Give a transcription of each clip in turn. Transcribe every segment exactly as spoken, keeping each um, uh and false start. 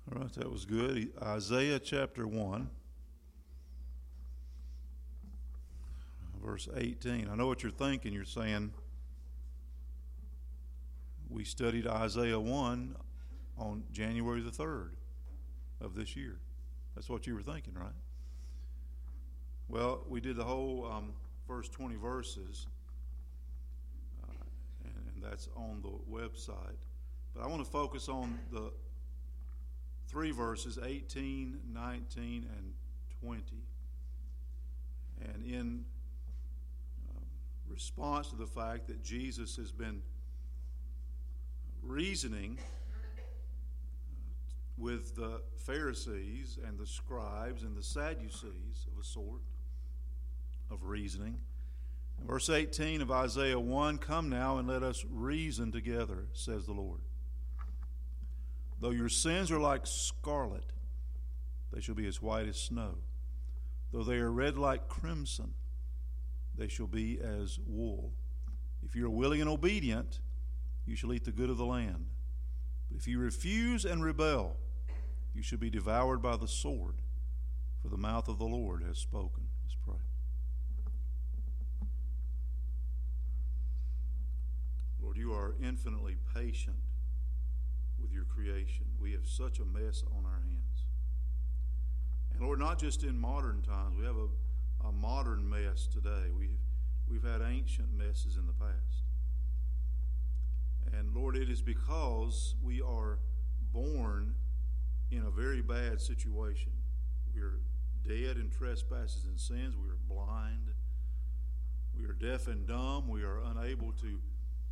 All right, that was good. Isaiah chapter one, verse eighteen. I know what you're thinking. You're saying, we studied Isaiah one on January the third of this year. That's what you were thinking, right? Well, we did the whole um, first twenty verses, uh, and, and that's on the website. But I want to focus on the three verses, eighteen, nineteen, and twenty. And in um, response to the fact that Jesus has been reasoning with the Pharisees and the scribes and the Sadducees of a sort of reasoning. Verse eighteen of Isaiah one, "Come now and let us reason together, says the Lord. Though your sins are like scarlet, they shall be as white as snow. Though they are red like crimson, they shall be as wool. If you are willing and obedient, you shall eat the good of the land. But if you refuse and rebel, you shall be devoured by the sword, for the mouth of the Lord has spoken." Let's pray. Lord, you are infinitely patient with your creation. We have such a mess on our hands. And Lord, not just in modern times, we have a, a modern mess today. We've, we've had ancient messes in the past. And Lord, it is because we are born in a very bad situation. We are dead in trespasses and sins. We are blind. We are deaf and dumb. We are unable to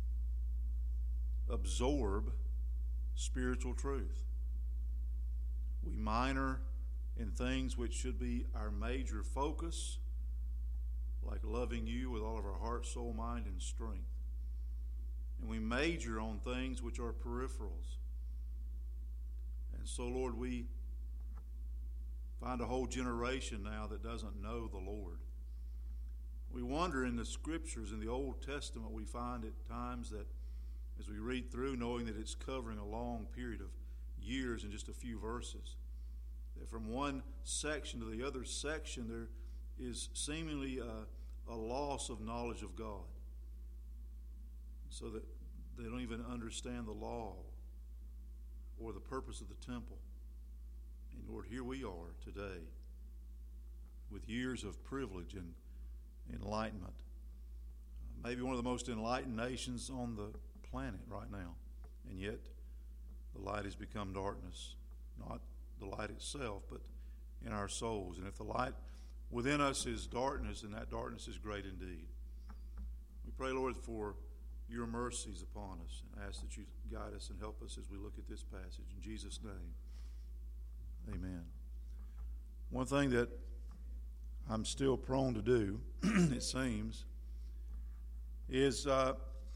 absorb spiritual truth. We minor in things which should be our major focus, like loving you with all of our heart, soul, mind, and strength. And we major on things which are peripherals. And so, Lord, we find a whole generation now that doesn't know the Lord. We wonder in the Scriptures, in the Old Testament, we find at times that as we read through, knowing that it's covering a long period of years in just a few verses, that from one section to the other section there is seemingly a, a loss of knowledge of God, so that they don't even understand the law or the purpose of the temple. And Lord, here we are today with years of privilege and enlightenment. Uh, maybe one of the most enlightened nations on the planet right now, and yet the light has become darkness. Not the light itself, but in our souls. And if the light within us is darkness, then that darkness is great indeed. We pray, Lord, for your mercies upon us, and ask that you guide us and help us as we look at this passage. In Jesus' name, amen. One thing that I'm still prone to do, it seems, is uh,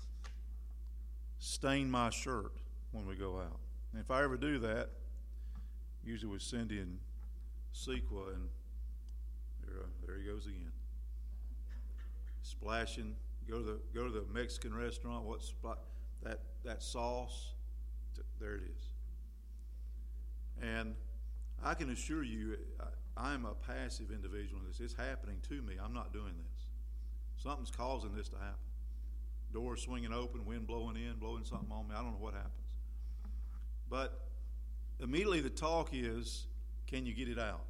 stain my shirt when we go out. And if I ever do that, usually with Cindy and Sequa, and there, uh, there he goes again, splashing. Go to the go to the Mexican restaurant. What's that that sauce? There it is. And I can assure you, I, I'm a passive individual in this. It's happening to me. I'm not doing this. Something's causing this to happen. Doors swinging open, wind blowing in, blowing something on me. I don't know what happens. But immediately the talk is, can you get it out?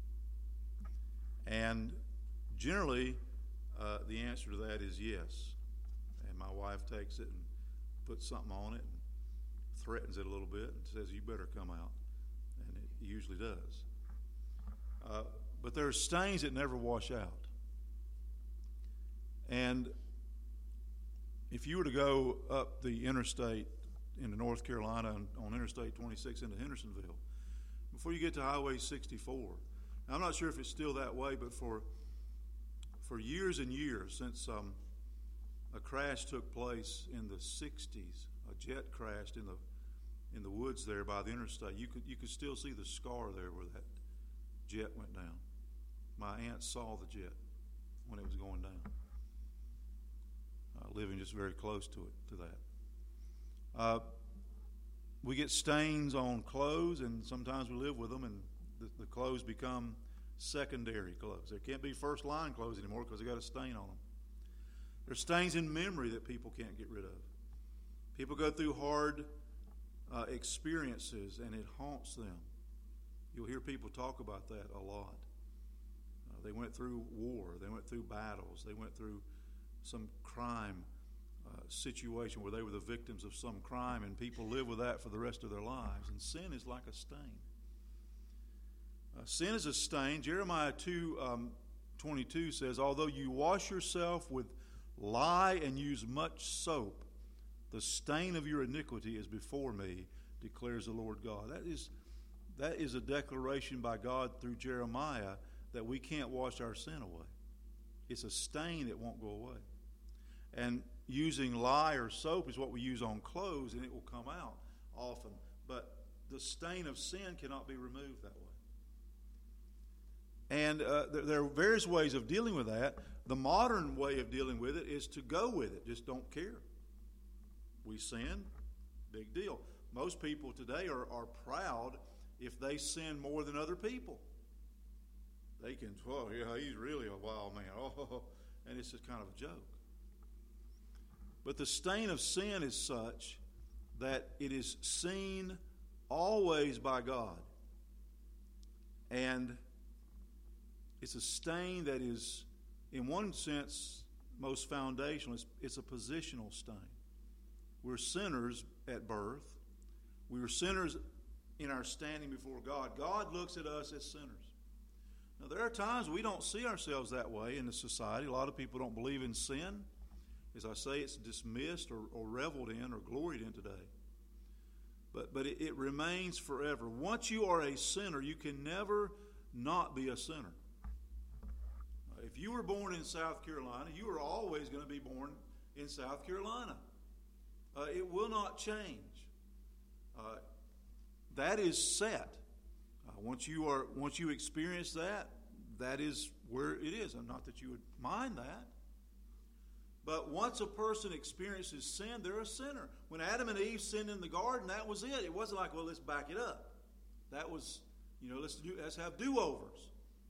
And generally, uh, the answer to that is yes. And my wife takes it and puts something on it and threatens it a little bit and says, you better come out. And it usually does. Uh, but there are stains that never wash out. And if you were to go up the interstate into North Carolina on, on Interstate twenty-six into Hendersonville, before you get to Highway sixty-four, now, I'm not sure if it's still that way, but for for years and years, since um, a crash took place in the sixties, a jet crashed in the in the woods there by the interstate, you could you could still see the scar there where that jet went down. My aunt saw the jet when it was going down. Uh, living just very close to it, to that. Uh, we get stains on clothes, and sometimes we live with them, and the, the clothes become secondary clothes. They can't be first line clothes anymore because they got a stain on them. There's stains in memory that people can't get rid of. People go through hard uh, experiences, and it haunts them. You'll hear people talk about that a lot. Uh, they went through war. They went through battles. They went through some crime uh, situation where they were the victims of some crime, and people live with that for the rest of their lives. And sin is like a stain. Uh, sin is a stain. Jeremiah two um, twenty-two says, although you wash yourself with lye and use much soap, the stain of your iniquity is before me, declares the Lord God. That is, that is a declaration by God through Jeremiah that we can't wash our sin away. It's a stain that won't go away. And using lye or soap is what we use on clothes, and it will come out often. But the stain of sin cannot be removed that way. And uh, there, there are various ways of dealing with that. The modern way of dealing with it is to go with it. Just don't care. We sin, big deal. Most people today are, are proud if they sin more than other people. They can, oh, yeah, he's really a wild man. Oh, and it's just kind of a joke. But the stain of sin is such that it is seen always by God. And it's a stain that is, in one sense, most foundational. It's, it's a positional stain. We're sinners at birth. We were sinners in our standing before God. God looks at us as sinners. Now, there are times we don't see ourselves that way in the society. A lot of people don't believe in sin. As I say, it's dismissed or, or reveled in or gloried in today. But, but it, it remains forever. Once you are a sinner, you can never not be a sinner. If you were born in South Carolina, you are always going to be born in South Carolina. Uh, it will not change. Uh, that is set. Uh, once you are, once you experience that, that is where it is. And not that you would mind that. But once a person experiences sin, they're a sinner. When Adam and Eve sinned in the garden, that was it. It wasn't like, well, let's back it up. That was, you know, let's do, let's have do-overs.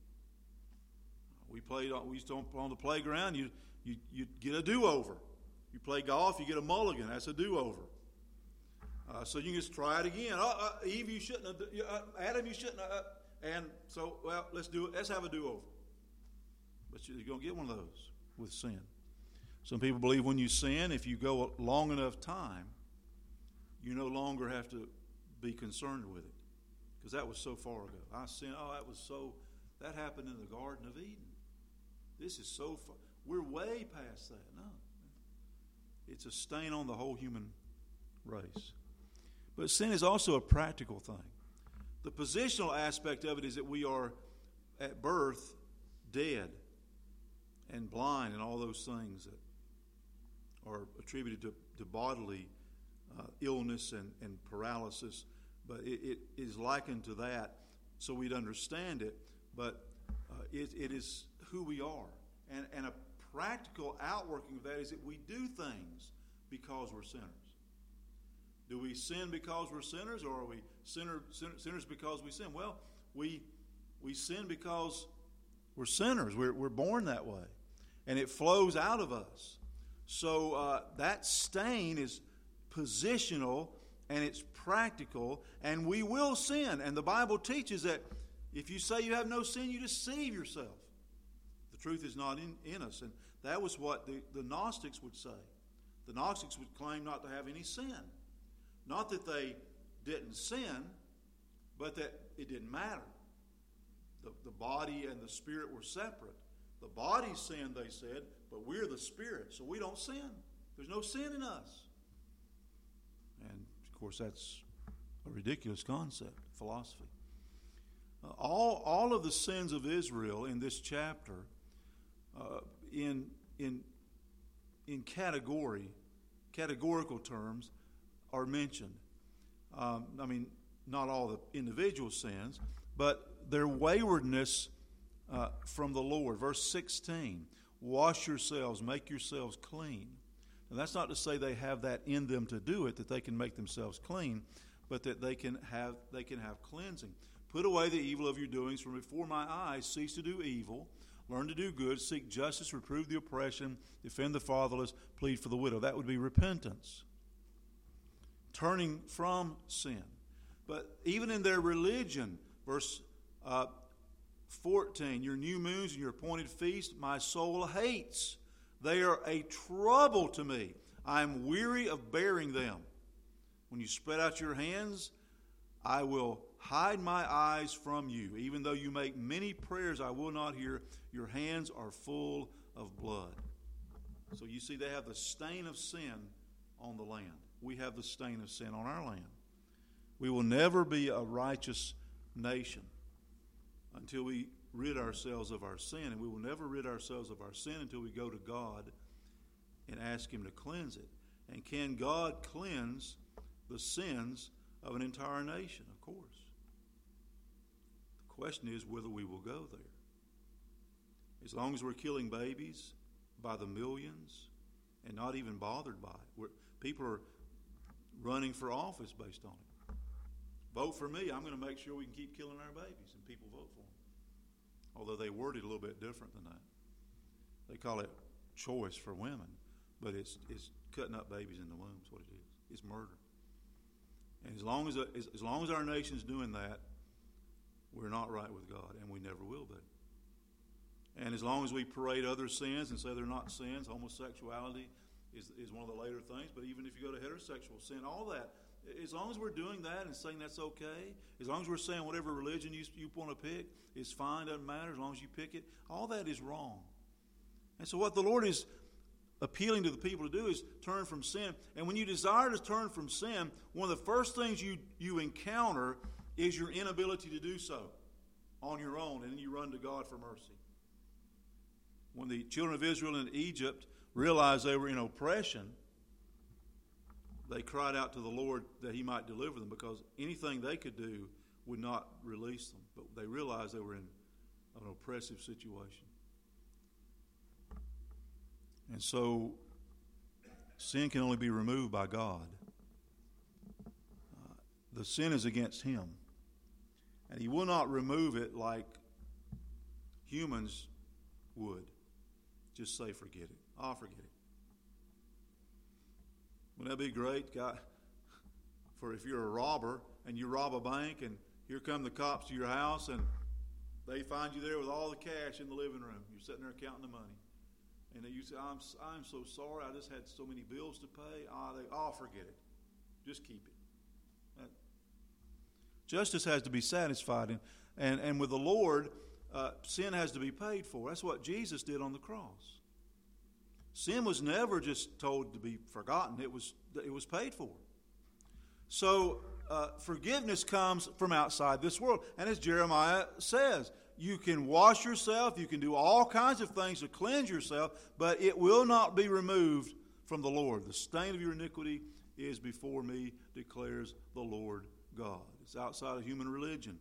We played on, we used to on, on the playground. You you you get a do-over. You play golf, you get a mulligan. That's a do-over. Uh, so you can just try it again. Uh, uh, Eve, you shouldn't have. Uh, Adam, you shouldn't have. Uh, and so, well, let's do it. Let's have a do-over. But you're going to get one of those with sin. Some people believe when you sin, if you go a long enough time, you no longer have to be concerned with it, because that was so far ago. I sinned. Oh, that was so. That happened in the Garden of Eden. This is so far. We're way past that. No. It's a stain on the whole human race. But sin is also a practical thing. The positional aspect of it is that we are at birth dead and blind and all those things that are attributed to, to bodily uh, illness and, and paralysis. But it, it is likened to that so we'd understand it. But uh, it, it is who we are. And, and a practical outworking of that is that we do things because we're sinners. Do we sin because we're sinners, or are we sinner, sinner, sinners because we sin? Well, we we sin because we're sinners. We're, we're born that way. And it flows out of us. So uh, that stain is positional and it's practical, and we will sin. And the Bible teaches that if you say you have no sin, you deceive yourself. The truth is not in, in us. And that was what the, the Gnostics would say. The Gnostics would claim not to have any sin. Not that they didn't sin, but that it didn't matter. The, the body and the spirit were separate. The body sinned, they said, but we're the spirit, so we don't sin. There's no sin in us. And, of course, that's a ridiculous concept, philosophy. Uh, all, all of the sins of Israel in this chapter, uh, in, in, in category, categorical terms, are mentioned. Um, I mean, not all the individual sins, but their waywardness uh, from the Lord. Verse sixteen, wash yourselves, make yourselves clean. And that's not to say they have that in them to do it, that they can make themselves clean, but that they can have they can have cleansing. Put away the evil of your doings from before my eyes. Cease to do evil. Learn to do good. Seek justice. Reprove the oppression. Defend the fatherless. Plead for the widow. That would be repentance. Turning from sin. But even in their religion, verse uh, fourteen, your new moons and your appointed feasts, my soul hates. They are a trouble to me. I am weary of bearing them. When you spread out your hands, I will hide my eyes from you. Even though you make many prayers, I will not hear. Your hands are full of blood. So you see, they have the stain of sin on the land. We have the stain of sin on our land. We will never be a righteous nation until we rid ourselves of our sin. And we will never rid ourselves of our sin until we go to God and ask Him to cleanse it. And can God cleanse the sins of an entire nation? Of course. The question is whether we will go there. As long as we're killing babies by the millions and not even bothered by it. We're, people are running for office based on it. Vote for me, I'm going to make sure we can keep killing our babies, and people vote for them. Although they word it a little bit different than that. They call it choice for women, but it's it's cutting up babies in the womb is what it is. It's murder. And as long as, as as long as our nation's doing that, we're not right with God, and we never will be. And as long as we parade other sins and say they're not sins, homosexuality is is one of the later things, but even if you go to heterosexual sin, all that, as long as we're doing that and saying that's okay, as long as we're saying whatever religion you, you want to pick is fine, doesn't matter, as long as you pick it, all that is wrong. And so what the Lord is appealing to the people to do is turn from sin. And when you desire to turn from sin, one of the first things you, you encounter is your inability to do so on your own, and then you run to God for mercy. When the children of Israel in Egypt realized they were in oppression, they cried out to the Lord that He might deliver them, because anything they could do would not release them. But they realized they were in an oppressive situation. And so sin can only be removed by God. Uh, the sin is against Him. And He will not remove it like humans would. Just say, forget it. I'll forget it. Wouldn't that be great, God? For if you're a robber and you rob a bank and here come the cops to your house and they find you there with all the cash in the living room. You're sitting there counting the money. And you say, I'm I'm so sorry. I just had so many bills to pay. Ah, they, oh, forget it. Just keep it. That, justice has to be satisfied. And, and, and with the Lord, uh, sin has to be paid for. That's what Jesus did on the cross. Sin was never just told to be forgotten. It was it was paid for. So uh, forgiveness comes from outside this world. And as Jeremiah says, you can wash yourself, you can do all kinds of things to cleanse yourself, but it will not be removed from the Lord. The stain of your iniquity is before me, declares the Lord God. It's outside of human religion.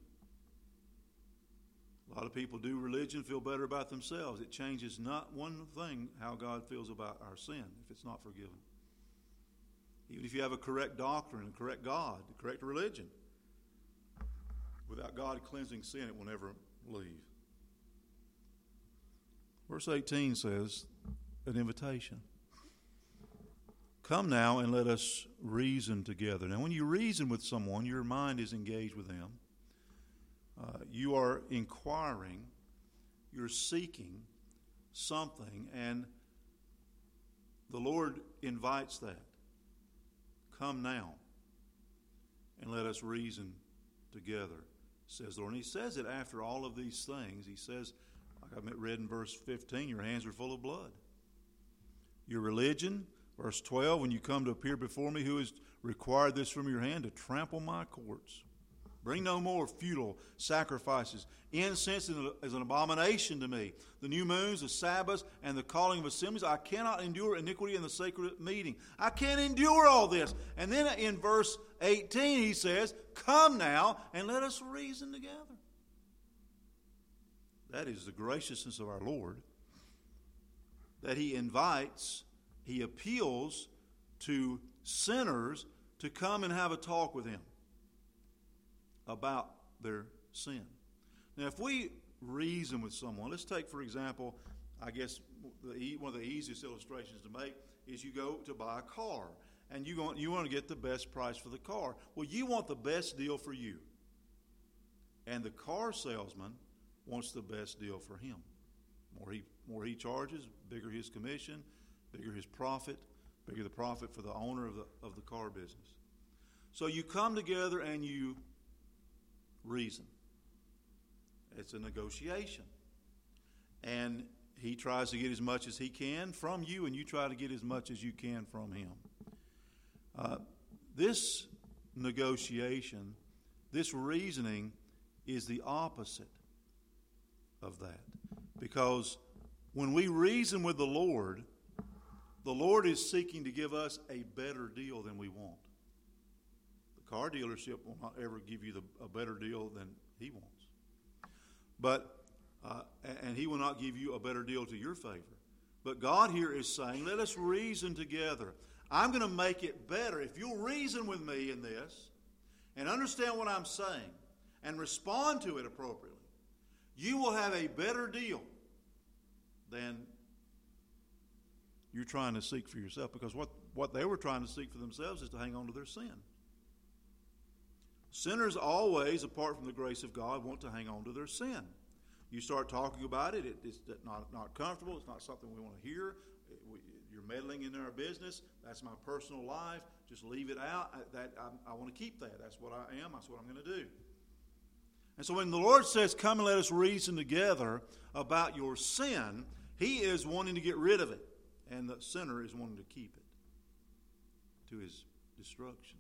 A lot of people do religion, feel better about themselves. It changes not one thing how God feels about our sin if it's not forgiven. Even if you have a correct doctrine, a correct God, a correct religion, without God cleansing sin, it will never leave. Verse eighteen says, an invitation. Come now and let us reason together. Now when you reason with someone, your mind is engaged with them. Uh, you are inquiring, you're seeking something, and the Lord invites that. Come now and let us reason together, says the Lord. And He says it after all of these things. He says, like I read in verse fifteen, your hands are full of blood. Your religion, verse twelve, when you come to appear before me, who has required this from your hand? To trample my courts. Bring no more futile sacrifices. Incense is an abomination to me. The new moons, the Sabbaths, and the calling of assemblies. I cannot endure iniquity in the sacred meeting. I can't endure all this. And then in verse eighteen he says, come now and let us reason together. That is the graciousness of our Lord. That He invites, He appeals to sinners to come and have a talk with Him. about their sin. Now, if we reason with someone, let's take, for example, I guess the, one of the easiest illustrations to make is you go to buy a car, and you want, you want to get the best price for the car. Well, you want the best deal for you. And the car salesman wants the best deal for him. More he, more he charges, bigger his commission, bigger his profit, bigger the profit for the owner of the, of the car business. So you come together and you reason. It's a negotiation. And he tries to get as much as he can from you, and you try to get as much as you can from him. Uh, this negotiation, this reasoning, is the opposite of that. Because when we reason with the Lord, the Lord is seeking to give us a better deal than we want. The car dealership will not ever give you the, a better deal than he wants. But uh, and he will not give you a better deal to your favor. But God here is saying, let us reason together. I'm going to make it better. If you'll reason with me in this and understand what I'm saying and respond to it appropriately, you will have a better deal than you're trying to seek for yourself. Because what, what they were trying to seek for themselves is to hang on to their sin. Sinners always, apart from the grace of God, want to hang on to their sin. You start talking about it, it it's not, not comfortable, it's not something we want to hear. It, we, you're meddling in our business. That's my personal life. Just leave it out. I, that I, I want to keep that. That's what I am. That's what I'm going to do. And so when the Lord says, come and let us reason together about your sin, he is wanting to get rid of it. And the sinner is wanting to keep it to his destruction.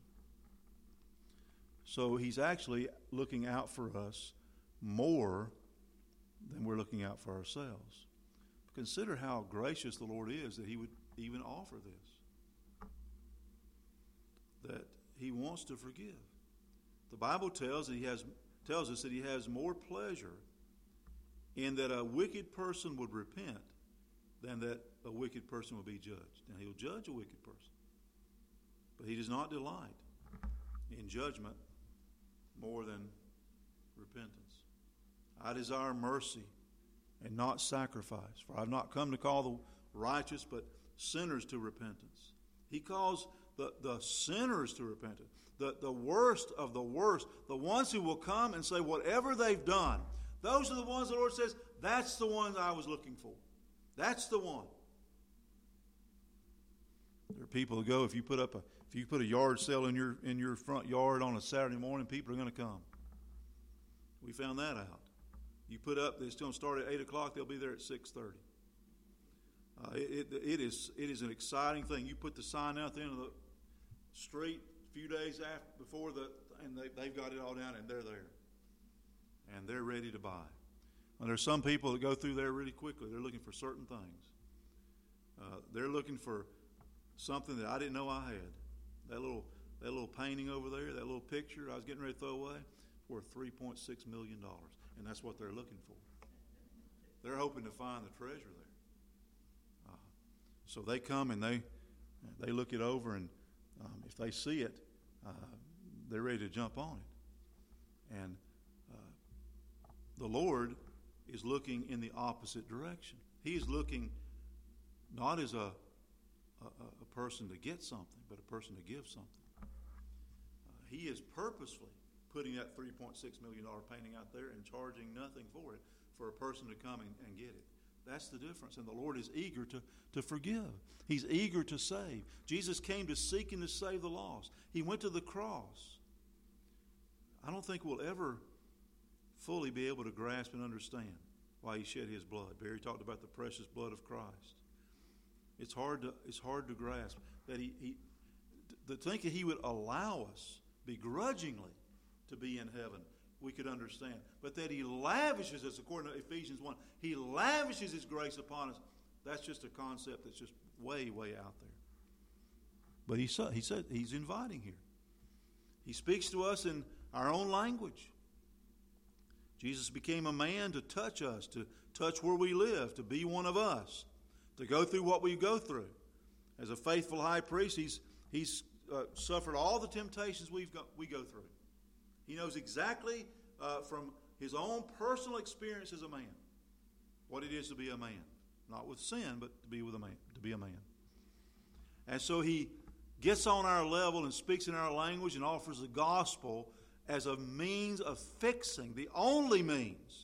So he's actually looking out for us more than we're looking out for ourselves. Consider how gracious the Lord is that he would even offer this. That he wants to forgive. The Bible tells that he has tells us that he has more pleasure in that a wicked person would repent than that a wicked person would be judged. And he'll judge a wicked person. But he does not delight in judgment more than repentance. I desire mercy and not sacrifice, for I have not come to call the righteous, but sinners to repentance. He calls the, the sinners to repentance, the, the worst of the worst, the ones who will come and say whatever they've done. Those are the ones the Lord says, that's the ones I was looking for. That's the one. There are people who go, if you put up a if you put a yard sale in your in your front yard on a Saturday morning, people are going to come. We found that out. You put up, it's going to start at eight o'clock, they'll be there at six thirty. Uh, it, it, it, is, it is an exciting thing. You put the sign out there in the street a few days after, before, the, and they, they've got it all down, and they're there. And they're ready to buy. And there's some people that go through there really quickly. They're looking for certain things. Uh, they're looking for something that I didn't know I had. That little, that little painting over there, that little picture I was getting ready to throw away, worth three point six million dollars. And that's what they're looking for. They're hoping to find the treasure there. Uh, so they come and they they look it over, and um, if they see it, uh, they're ready to jump on it. And uh, the Lord is looking in the opposite direction. He is looking not as a, a, a person to get something, but a person to give something. Uh, he is purposefully putting that three point six million dollars painting out there and charging nothing for it, for a person to come and, and get it. That's the difference. And the Lord is eager to, to forgive. He's eager to save. Jesus came to seek and to save the lost. He went to the cross. I don't think we'll ever fully be able to grasp and understand why he shed his blood. Barry talked about the precious blood of Christ. It's hard to it's hard to grasp that he, he to think that he would allow us begrudgingly to be in heaven, we could understand. But that he lavishes us, according to Ephesians one, he lavishes his grace upon us. That's just a concept that's just way, way out there. But he said, he said he's inviting here. He speaks to us in our own language. Jesus became a man to touch us, to touch where we live, to be one of us, to go through what we go through. As a faithful high priest, he's he's uh, suffered all the temptations we've got, we go through. He knows exactly uh, from his own personal experience as a man what it is to be a man. Not with sin, but to be with a man, to be a man. And so he gets on our level and speaks in our language and offers the gospel as a means of fixing, the only means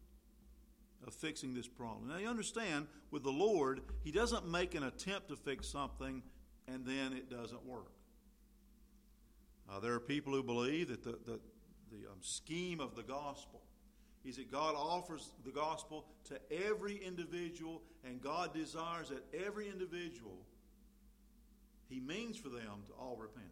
of fixing this problem. Now you understand, with the Lord, he doesn't make an attempt to fix something and then it doesn't work. Uh, there are people who believe that the, the, the um, scheme of the gospel is that God offers the gospel to every individual, and God desires that every individual, he means for them to all repent.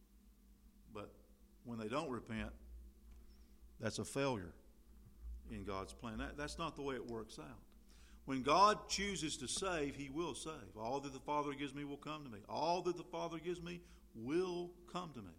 But when they don't repent, that's a failure in God's plan. That, that's not the way it works out. When God chooses to save, he will save. All that the Father gives me will come to me. All that the Father gives me will come to me.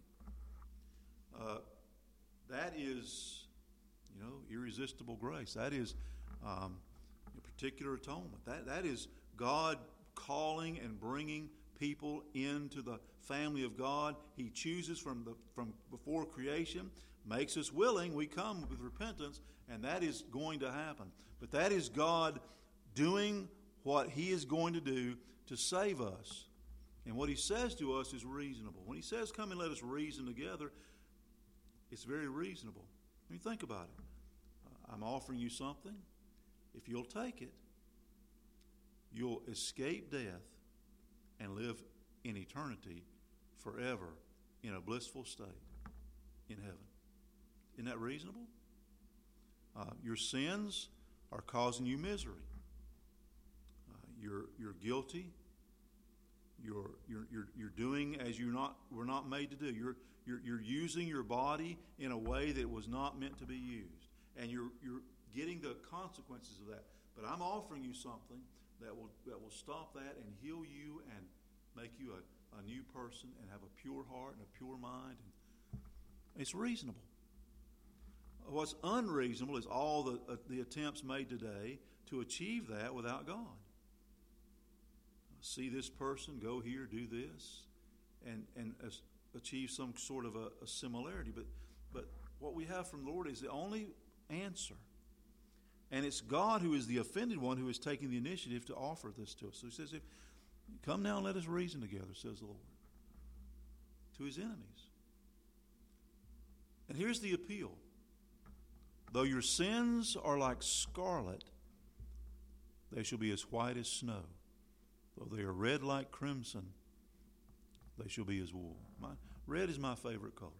Uh, that is, you know, irresistible grace. That is um, a particular atonement. That that is God calling and bringing people into the family of God. He chooses from the from before creation, makes us willing. We come with repentance, and that is going to happen. But that is God doing what he is going to do to save us. And what he says to us is reasonable. When he says, come and let us reason together, it's very reasonable. I mean, think about it. Uh, I'm offering you something. If you'll take it, you'll escape death and live in eternity forever in a blissful state in heaven. Isn't that reasonable? Uh, your sins are causing you misery. Uh, you're you're guilty. You're you're you're you're doing as you're not we're not made to do. You're you're you're using your body in a way that was not meant to be used, and you're you're getting the consequences of that. But I'm offering you something that will that will stop that and heal you and make you a, a new person and have a pure heart and a pure mind. And it's reasonable. What's unreasonable is all the uh, the attempts made today to achieve that without God. See this person, go here, do this, and and uh, achieve some sort of a, a similarity. But but what we have from the Lord is the only answer. And it's God who is the offended one who is taking the initiative to offer this to us. So he says, if, come now and let us reason together, says the Lord, to his enemies. And here's the appeal. Though your sins are like scarlet, they shall be as white as snow. Though they are red like crimson, they shall be as wool. My, red is my favorite color.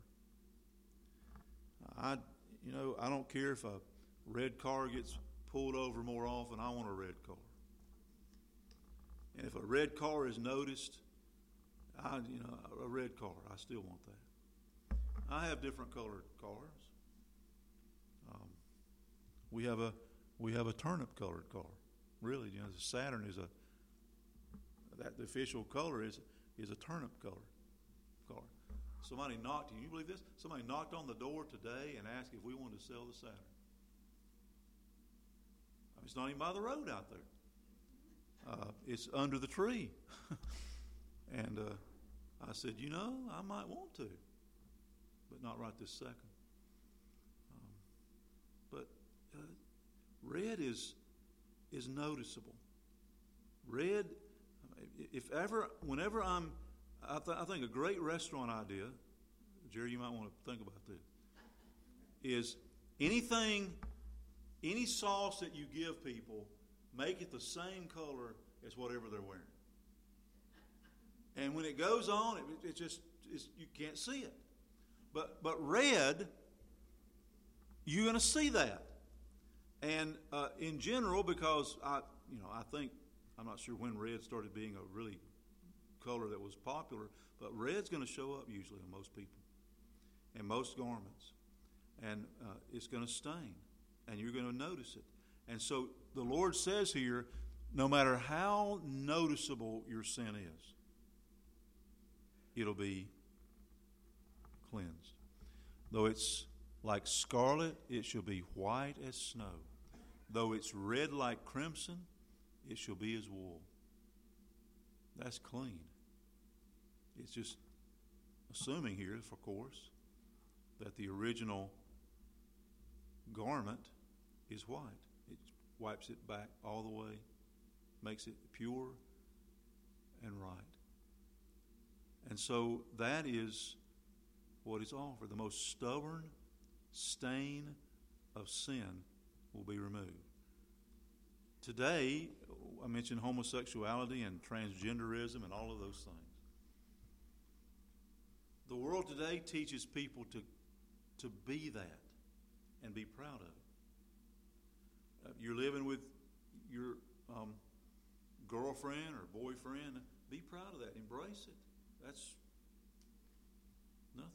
I, you know, I don't care if a red car gets pulled over more often. I want a red car. And if a red car is noticed, I, you know, a red car, I still want that. I have different colored cars. Um, we have a we have a turnip colored car. Really, you know, the Saturn is a that the official color is is a turnip color car. Somebody knocked. Can you believe this? Somebody knocked on the door today and asked if we wanted to sell the Saturn. I mean, it's not even by the road out there. Uh, it's under the tree. and uh, I said, you know, I might want to, but not right this second. Um, but uh, red is is noticeable. Red. If ever, whenever I'm, I, th- I think a great restaurant idea, Jerry, you might want to think about this, is anything, any sauce that you give people, make it the same color as whatever they're wearing. And when it goes on, it, it just, it's, you can't see it. But but red, you're going to see that. And uh, in general, because I, you know, I think, I'm not sure when red started being a really color that was popular, but red's going to show up usually on most people and most garments. And uh, it's going to stain, and you're going to notice it. And so the Lord says here, no matter how noticeable your sin is, it'll be cleansed. Though it's like scarlet, it shall be white as snow. Though it's red like crimson, it shall be as wool. That's clean. It's just assuming here, of course, that the original garment is white. It wipes it back all the way, makes it pure and right. And so that is what is offered. The most stubborn stain of sin will be removed. Today, I mentioned homosexuality and transgenderism and all of those things. The world today teaches people to, to be that and be proud of it. Uh, you're living with your um, girlfriend or boyfriend. Be proud of that. Embrace it. That's nothing.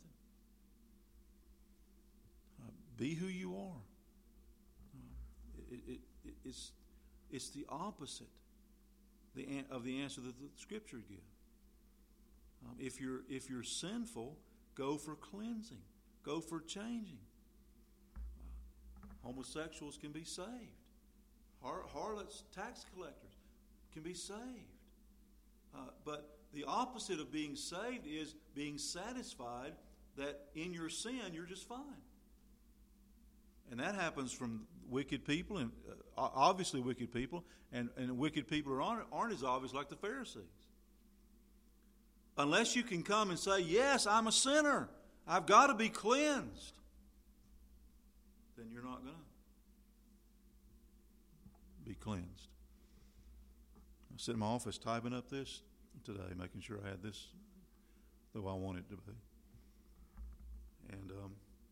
Uh, be who you are. Uh, it, it, it, it's, it's the opposite the, of the answer that the Scripture gives. Um, if you're if you're sinful, go for cleansing. Go for changing. Uh, homosexuals can be saved. Har- harlots, tax collectors can be saved. Uh, but the opposite of being saved is being satisfied that in your sin you're just fine. And that happens from wicked people, and uh, obviously wicked people, and, and wicked people aren't, aren't as obvious like the Pharisees. Unless you can come and say, yes, I'm a sinner, I've got to be cleansed, then you're not going to be cleansed. I sit in my office typing up this today, making sure I had this the way I want it to be. And um,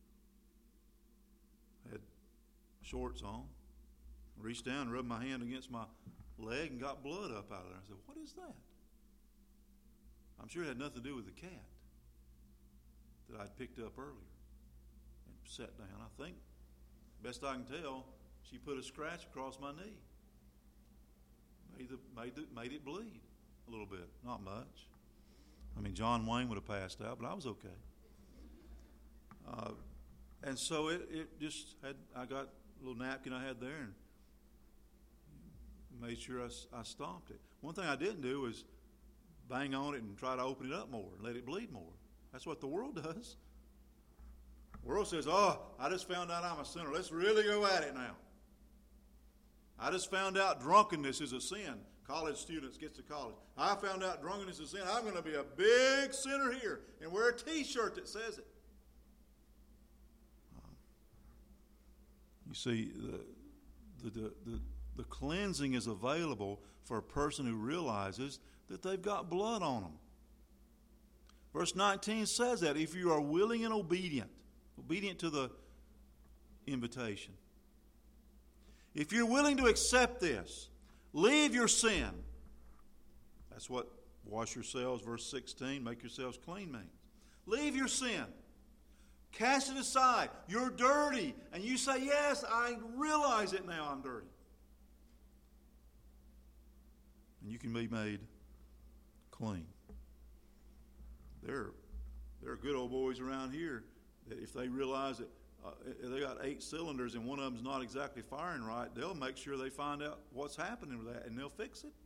I had shorts on, reached down and rubbed my hand against my leg and got blood up out of there. I said, what is that? I'm sure it had nothing to do with the cat that I'd picked up earlier and sat down. I think, best I can tell, she put a scratch across my knee. Made, the, made, the, made it bleed a little bit. Not much. I mean, John Wayne would have passed out, but I was okay. Uh, and so it, it just had, I got a little napkin I had there and made sure I, I stopped it. One thing I didn't do was bang on it and try to open it up more and let it bleed more. That's what the world does. The world says, oh, I just found out I'm a sinner. Let's really go at it now. I just found out drunkenness is a sin. College students get to college. I found out drunkenness is a sin. I'm going to be a big sinner here and wear a T-shirt that says it. You see, the, the, the, the cleansing is available for a person who realizes that they've got blood on them. Verse nineteen says that if you are willing and obedient, obedient to the invitation, if you're willing to accept this, leave your sin. That's what wash yourselves, verse sixteen, make yourselves clean means. Leave your sin. Cast it aside. You're dirty. And you say, yes, I realize it now, I'm dirty. And you can be made clean. There, there are good old boys around here that if they realize that uh, they got eight cylinders and one of them's not exactly firing right, they'll make sure they find out what's happening with that and they'll fix it.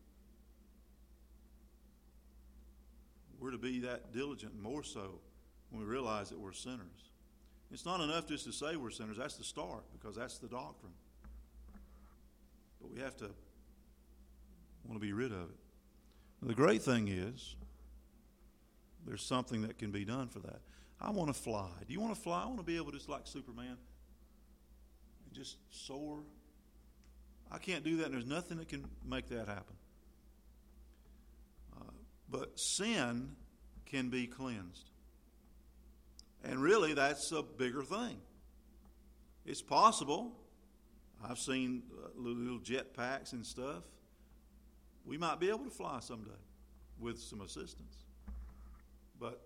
We're to be that diligent, more so when we realize that we're sinners. It's not enough just to say we're sinners. That's the start, because that's the doctrine. But we have to want to be rid of it. The great thing is, there's something that can be done for that. I want to fly. Do you want to fly? I want to be able to, just like Superman, and just soar. I can't do that, and there's nothing that can make that happen. Uh, but sin can be cleansed. And really, that's a bigger thing. It's possible. I've seen uh, little jet packs and stuff. We might be able to fly someday with some assistance. But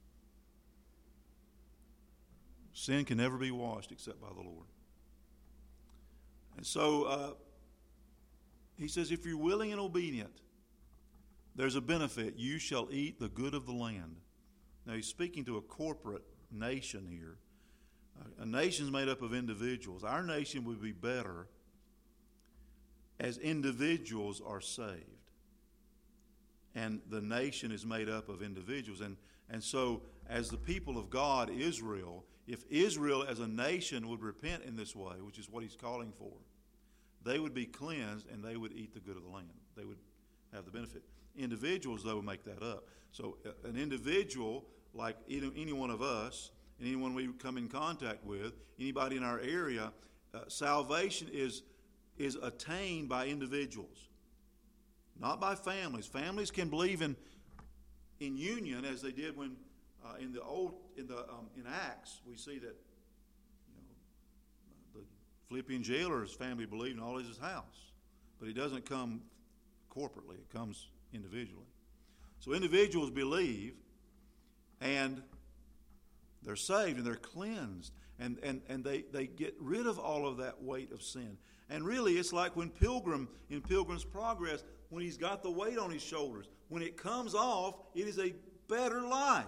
sin can never be washed except by the Lord. And so uh, he says, if you're willing and obedient, there's a benefit. You shall eat the good of the land. Now he's speaking to a corporate nation here. Uh, a nation's made up of individuals. Our nation would be better as individuals are saved. And the nation is made up of individuals. And, and so as the people of God, Israel, if Israel as a nation would repent in this way, which is what he's calling for, they would be cleansed and they would eat the good of the land. They would have the benefit. Individuals, though, would make that up. So uh, an individual, like any, any one of us, anyone we come in contact with, anybody in our area, uh, salvation is, is attained by individuals, not by families. Families can believe in, in union as they did when uh, in the old in the um, in Acts we see that you know the Philippian jailer's family believed in all his house, but he doesn't come corporately; it comes individually. So individuals believe, and they're saved and they're cleansed, and, and, and they, they get rid of all of that weight of sin. And really, it's like when Pilgrim, in Pilgrim's Progress, when he's got the weight on his shoulders, when it comes off, it is a better life.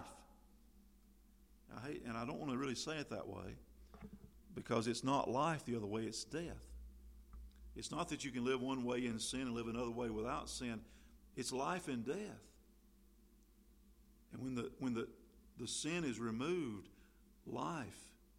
I hate, and I don't want to really say it that way, because it's not life the other way, it's death. It's not that you can live one way in sin and live another way without sin. It's life and death. And when the when the, the sin is removed, life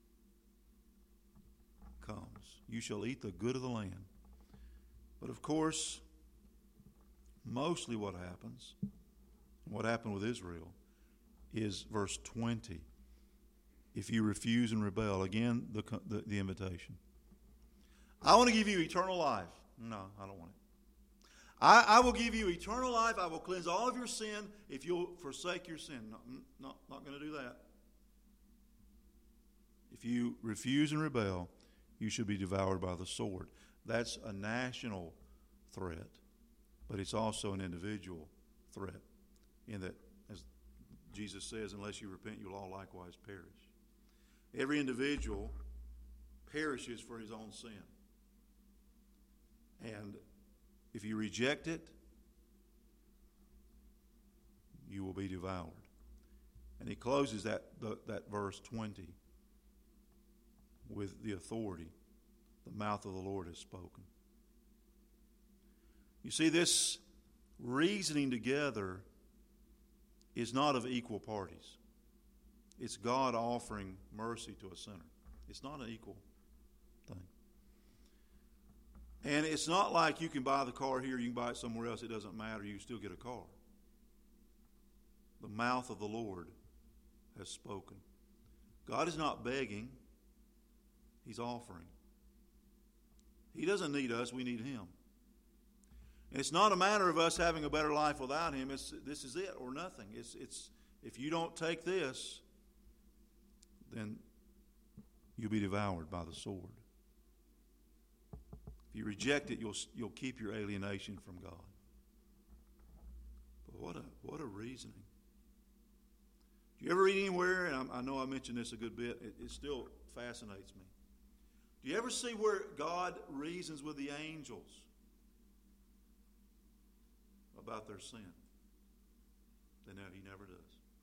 comes. You shall eat the good of the land. But of course, mostly what happens, what happened with Israel, is verse twenty. If you refuse and rebel, again, the, the, the invitation. I want to give you eternal life. No, I don't want it. I, I will give you eternal life. I will cleanse all of your sin if you'll forsake your sin. No, no, not going to do that. If you refuse and rebel, you should be devoured by the sword. That's a national threat, but it's also an individual threat, in that, as Jesus says, unless you repent, you'll all likewise perish. Every individual perishes for his own sin. And if you reject it, you will be devoured. And he closes that, the, that verse twenty with the authority. The mouth of the Lord has spoken. You see, this reasoning together is not of equal parties. It's God offering mercy to a sinner. It's not an equal thing. And it's not like you can buy the car here, you can buy it somewhere else, it doesn't matter, you still get a car. The mouth of the Lord has spoken. God is not begging, He's offering. He doesn't need us, we need Him. And it's not a matter of us having a better life without Him. It's, this is it or nothing. It's, it's, if you don't take this, then you'll be devoured by the sword. If you reject it, you'll, you'll keep your alienation from God. But what a, what a reasoning. Do you ever read anywhere, and I, I know I mentioned this a good bit, it, it still fascinates me. Do you ever see where God reasons with the angels about their sin? Then no, He never does.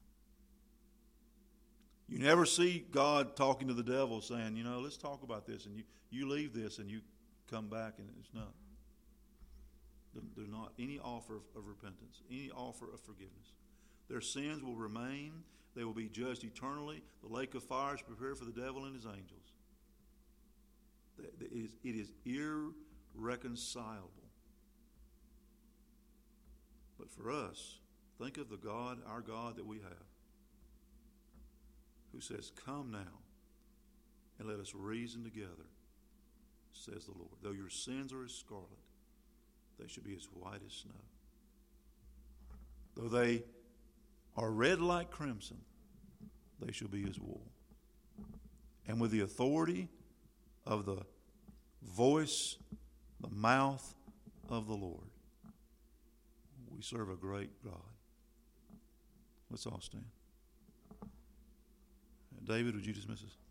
You never see God talking to the devil saying, you know, let's talk about this, and you, you leave this and you come back, and it's not. There's not any offer of, of repentance, any offer of forgiveness. Their sins will remain. They will be judged eternally. The lake of fire is prepared for the devil and his angels. It is, it is irreconcilable. But for us, think of the God, our God that we have, who says, come now and let us reason together, says the Lord. Though your sins are as scarlet, they should be as white as snow. Though they are red like crimson, they shall be as wool. And with the authority of the voice, the mouth of the Lord, we serve a great God. Let's all stand. David, would you dismiss us?